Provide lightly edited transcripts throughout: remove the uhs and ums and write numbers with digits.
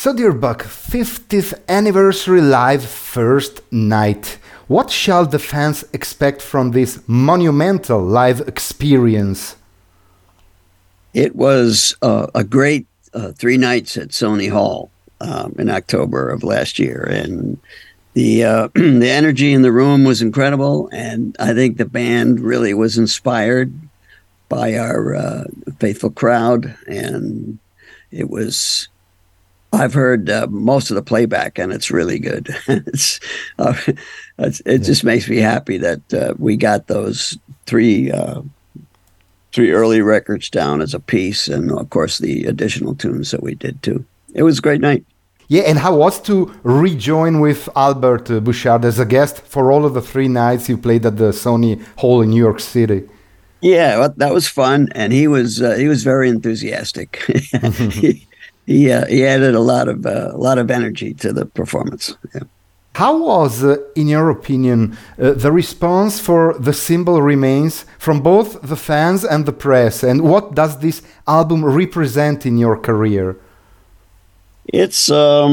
So, dear Buck, 50th anniversary live first night. What shall the fans expect from this monumental live experience? It was a great 3 nights at Sony Hall in October of last year, and the the energy in the room was incredible, and I think the band really was inspired by our faithful crowd, and it was. I've heard most of the playback, and it's really good. It just makes me happy that we got those three early records down as a piece, and of course the additional tunes that we did too. It was a great night. Yeah, and how was to rejoin with Albert Bouchard as a guest for all of the 3 nights you played at the Sony Hall in New York City? Yeah, well, that was fun, and he was very enthusiastic. he added a lot of energy to the performance. Yeah. How was, in your opinion, the response for The Symbol Remains from both the fans and the press? And what does this album represent in your career? It's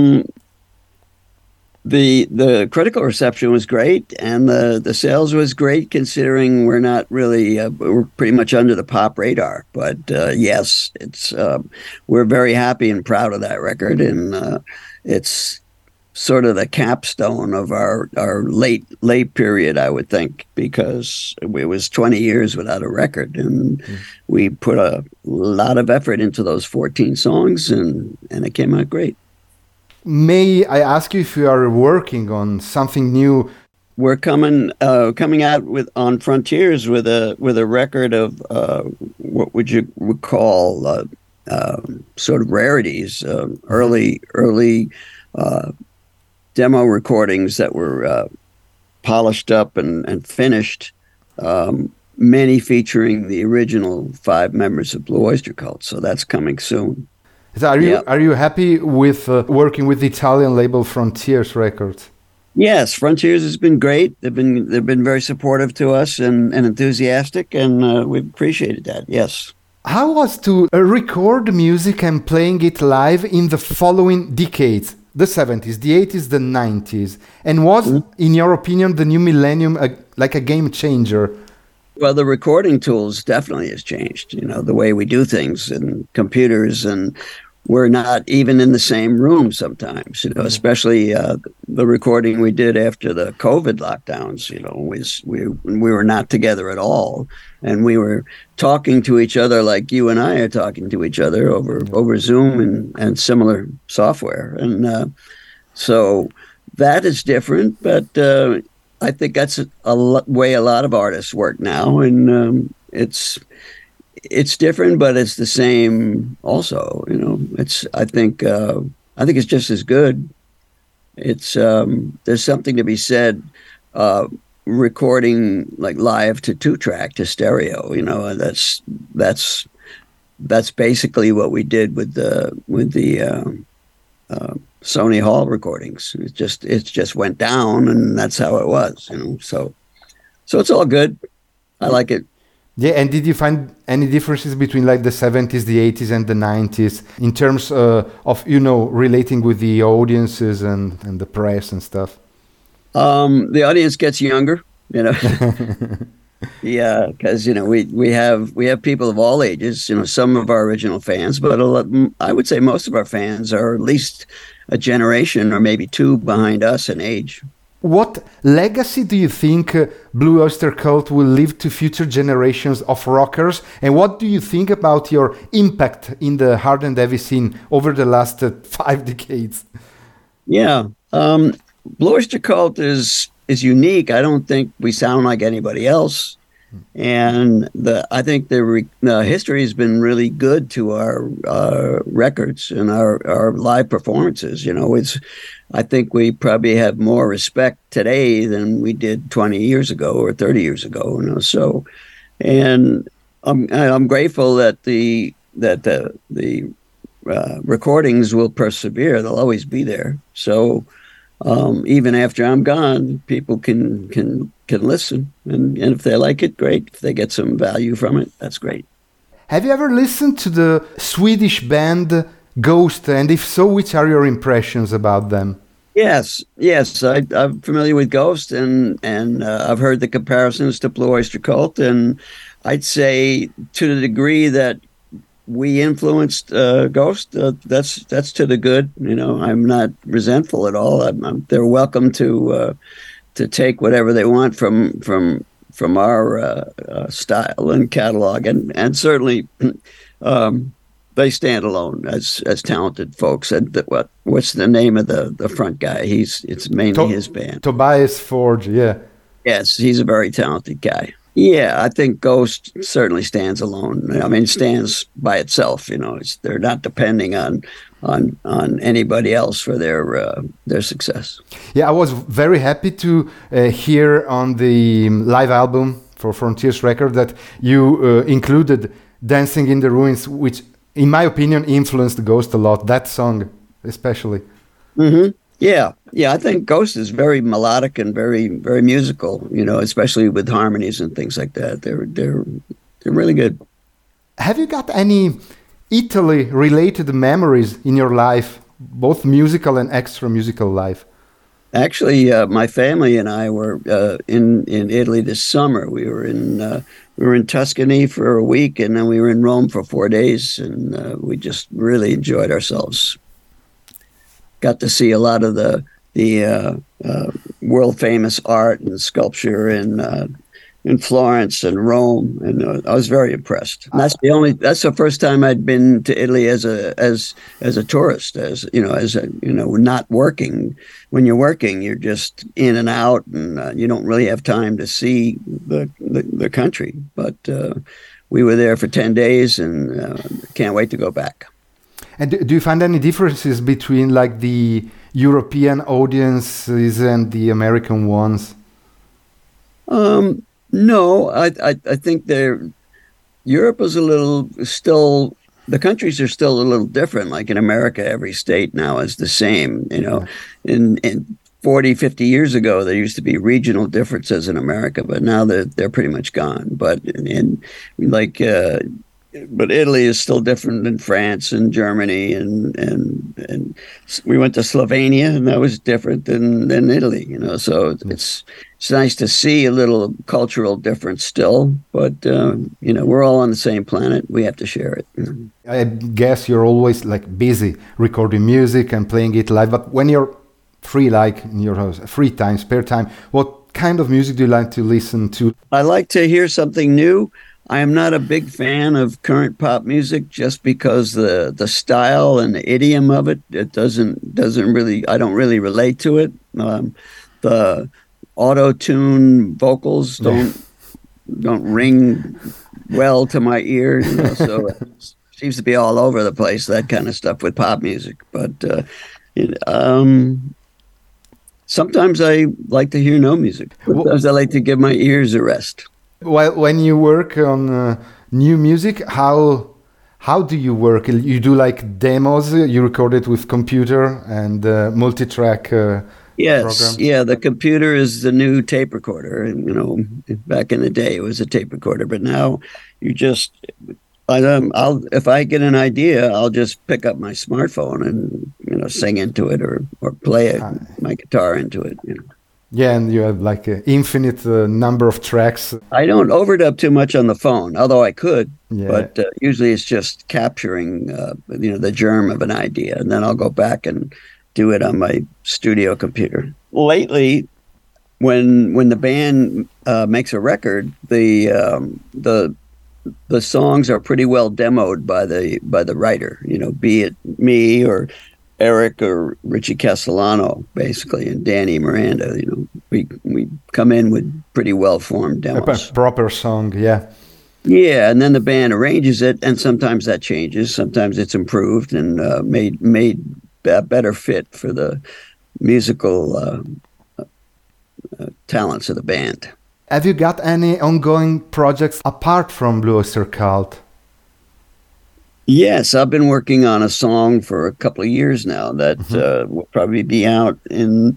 the critical reception was great, and the sales was great, considering we're not really we're pretty much under the pop radar. But yes, it's we're very happy and proud of that record, and it's sort of the capstone of our late period, I would think, because it was 20 years without a record, and we put a lot of effort into those 14 songs, and it came out great. May I ask you if you are working on something new? We're coming out on Frontiers with a record of what would you call sort of rarities, early demo recordings that were polished up and finished, many featuring the original 5 members of Blue Oyster Cult. So that's coming soon. So are you happy with working with the Italian label Frontiers Records? Yes, Frontiers has been great. They've been very supportive to us and enthusiastic, and we've appreciated that. Yes. How was to record music and playing it live in the following decades? The 70s, the 80s, the 90s. And was, in your opinion, the new millennium like a game changer? Well, the recording tools definitely has changed. You know, the way we do things and computers, and we're not even in the same room sometimes, you know, especially the recording we did after the COVID lockdowns, you know, we were not together at all. And we were talking to each other like you and I are talking to each other over Zoom and similar software. And so that is different, but I think that's way a lot of artists work now. And it's different, but it's the same also, you know. I think it's just as good. It's there's something to be said recording like live to 2-track to stereo, you know, and that's basically what we did with the Sony Hall recordings. It just went down, and that's how it was, you know. So it's all good. I like it. Yeah, and did you find any differences between like the 70s, the 80s, and the 90s in terms of, you know, relating with the audiences and the press and stuff? The audience gets younger, you know. Yeah, because, you know, we have people of all ages, you know, some of our original fans, but I would say most of our fans are at least a generation or maybe 2 behind us in age. What legacy do you think Blue Oyster Cult will leave to future generations of rockers? And what do you think about your impact in the hard and heavy scene over the last 5 decades? Yeah. Blue Oyster Cult is unique. I don't think we sound like anybody else. And I think the history has been really good to our records and our live performances. You know, I think we probably have more respect today than we did 20 years ago or 30 years ago. You know, so, and I'm grateful that the recordings will persevere. They'll always be there. So even after I'm gone, people can listen, and if they like it, great. If they get some value from it, that's great. Have you ever listened to the Swedish band Ghost, and if so, which are your impressions about them? Yes, I'm familiar with Ghost, and I've heard the comparisons to Blue Oyster Cult, and I'd say to the degree that we influenced Ghost, that's to the good. You know, I'm not resentful at all. They're welcome to take whatever they want from our style and catalog, and certainly. They stand alone as talented folks. And what's the name of the front guy? It's mainly his band. Tobias Forge, yeah. Yes, he's a very talented guy. Yeah, I think Ghost certainly stands alone. I mean, stands by itself. You know, they're not depending on anybody else for their success. Yeah, I was very happy to hear on the live album for Frontiers record that you included "Dancing in the Ruins," which, in my opinion, influenced Ghost a lot. That song, especially. Mm-hmm. Yeah. I think Ghost is very melodic and very, very musical. You know, especially with harmonies and things like that. They're really good. Have you got any Italy-related memories in your life, both musical and extra musical life? Actually, my family and I were in Italy this summer. We were in Tuscany for a week, and then we were in Rome for 4 days, and we just really enjoyed ourselves. Got to see a lot of the world famous art and sculpture in Florence and Rome, and I was very impressed. And that's the first time I'd been to Italy as a tourist, not working. When you're working, you're just in and out, and you don't really have time to see the country. But we were there for 10 days, and can't wait to go back. And do you find any differences between like the European audiences and the American ones? No, I think Europe is a little still. The countries are still a little different. Like in America, every state now is the same. You know, in 40, 50 years ago, there used to be regional differences in America, but now they're pretty much gone. But Italy is still different than France and Germany, and we went to Slovenia, and that was different than Italy. You know, so it's nice to see a little cultural difference still, but we're all on the same planet. We have to share it. You know? I guess you're always like busy recording music and playing it live, but when you're free, like in your house, free time, spare time, what kind of music do you like to listen to? I like to hear something new. I am not a big fan of current pop music just because the style and the idiom of it doesn't really, I don't really relate to it. The auto-tune vocals don't ring well to my ear, you know, so it seems to be all over the place, that kind of stuff with pop music. But sometimes I like to hear no music. Sometimes I like to give my ears a rest. Well, when you work on new music, how do you work? You do like demos? You record it with computer and multi-track programs? Yeah. The computer is the new tape recorder. And, you know, back in the day, it was a tape recorder, but now you just. If I get an idea, I'll just pick up my smartphone and sing into it or play my guitar into it. You know. Yeah, and you have like an infinite number of tracks. I don't overdub too much on the phone, although I could. Yeah. But usually it's just capturing, the germ of an idea, and then I'll go back and do it on my studio computer. Lately, when the band makes a record, the songs are pretty well demoed by the writer. You know, be it me or Eric or Richie Castellano, basically, and Danny Miranda. You know, we come in with pretty well formed demos. A proper song, yeah. Yeah, and then the band arranges it, and sometimes that changes. Sometimes it's improved and made a better fit for the musical talents of the band. Have you got any ongoing projects apart from Blue Oyster Cult? Yes, I've been working on a song for a couple of years now that will probably be out in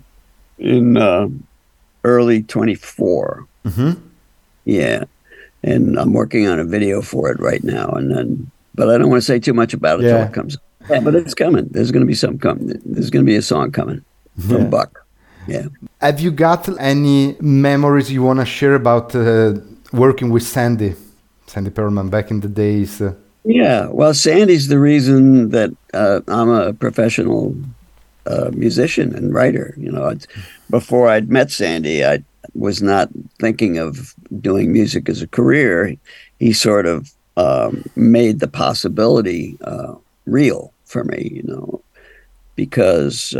early 24. Mm-hmm. Yeah, and I'm working on a video for it right now, but I don't want to say too much about it until it comes. Yeah, but it's coming. There's going to be some coming. There's going to be a song coming from Buck. Yeah. Have you got any memories you want to share about working with Sandy Perlman back in the days? Yeah, well, Sandy's the reason that I'm a professional musician and writer. Before I'd met Sandy, I was not thinking of doing music as a career. He sort of made the possibility real for me, because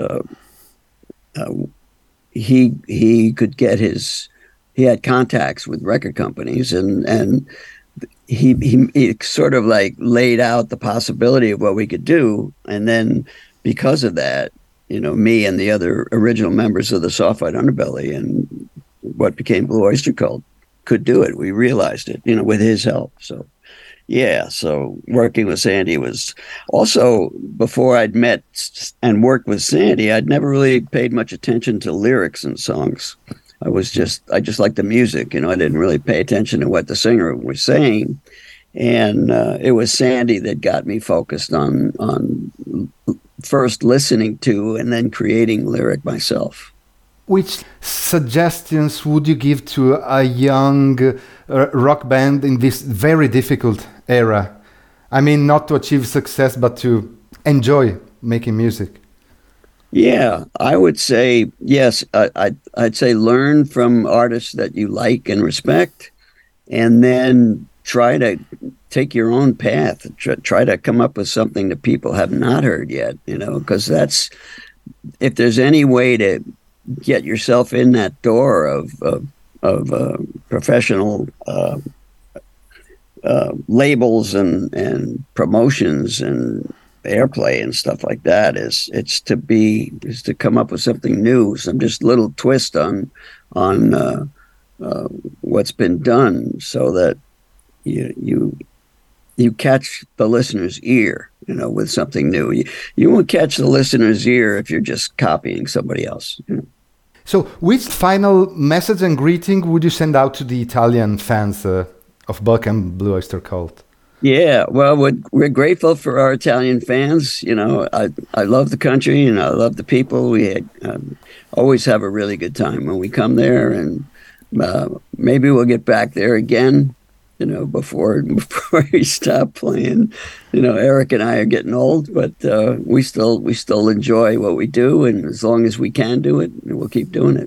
he could get he had contacts with record companies, and he sort of like laid out the possibility of what we could do. And then because of that, me and the other original members of the Soft White Underbelly and what became Blue Oyster Cult could do it. We realized it, with his help. So, yeah. So working with Sandy was also, before I'd met and worked with Sandy, I'd never really paid much attention to lyrics in songs. I just liked the music, I didn't really pay attention to what the singer was saying. And it was Sandy that got me focused on first listening to and then creating lyric myself. Which suggestions would you give to a young rock band in this very difficult era? I mean, not to achieve success, but to enjoy making music. Yeah, I would say, yes, I'd say learn from artists that you like and respect, and then try to take your own path. Try to come up with something that people have not heard yet, because if there's any way to get yourself in that door of professional labels and promotions and airplay and stuff like that, is to come up with something new, some just little twist on what's been done, so that you catch the listener's ear, with something new. You won't catch the listener's ear if you're just copying somebody else. So which final message and greeting would you send out to the Italian fans of Buck and Blue Oyster Cult? Yeah, well, we're grateful for our Italian fans. I love the country and I love the people. We always have a really good time when we come there, and maybe we'll get back there again, before we stop playing. Eric and I are getting old, but we still enjoy what we do, and as long as we can do it, we'll keep doing it.